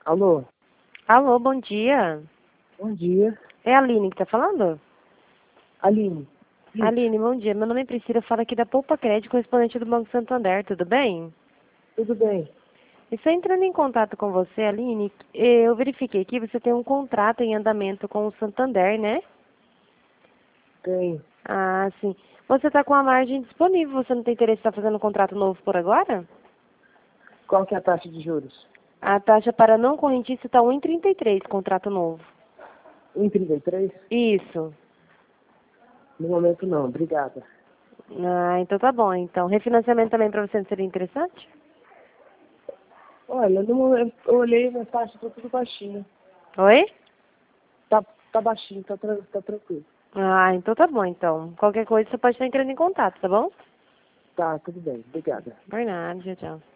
Alô, Alô, bom dia. bom dia. É a Aline que tá falando? Aline. Isso, Aline, bom dia. Meu nome é Priscila, eu falo aqui da Poupa Crédito, correspondente do Banco Santander, tudo bem? tudo bem? Estou entrando em contato com você, Aline. Eu verifiquei que você tem um contrato em andamento com o Santander, né? Tem. Ah, sim. Você está com a margem disponível, você não tem interesse em estar fazendo um contrato novo por agora? Qual que é a taxa de juros? A taxa para não correntista está 1,33, contrato novo. 1,33? Isso. No momento não, obrigada. Ah, então tá bom. Então, refinanciamento também para você não seria interessante? Olha, no momento eu olhei na taxa, tá tudo baixinho. Oi? Tá baixinho, tá tranquilo. Ah, então tá bom, então. Qualquer coisa você pode estar entrando em contato, tá bom? Tá, tudo bem, obrigada. Por nada, tchau, tchau.